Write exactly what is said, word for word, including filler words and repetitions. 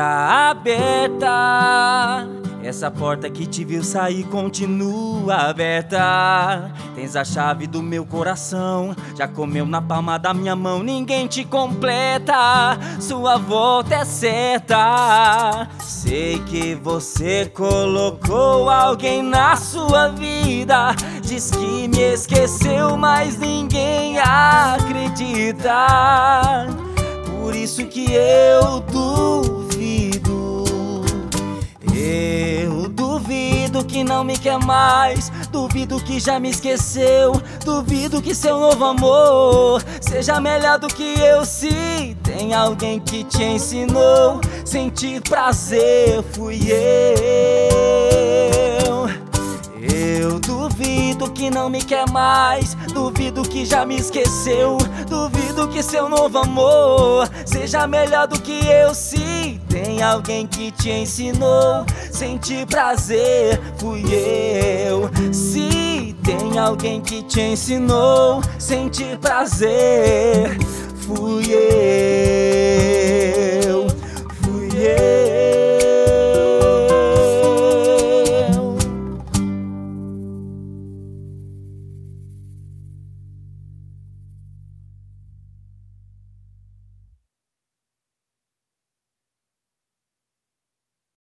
tá aberta. Essa porta que te viu sair continua aberta. Tens a chave do meu coração, já comeu na palma da minha mão, ninguém te completa. Sua volta é certa. Sei que você colocou alguém na sua vida. Diz que me esqueceu, mas ninguém acredita. Por isso que eu duvido. Eu duvido que não me quer mais. Duvido que já me esqueceu. Duvido que seu novo amor seja melhor do que eu. Se tem alguém que te ensinou, sentir prazer fui eu. Eu duvido que não me quer mais. Duvido que já me esqueceu. Duvido que seu novo amor seja melhor do que eu. Se tem alguém que te ensinou, sentir prazer fui eu. Se tem alguém que te ensinou, sentir prazer fui eu.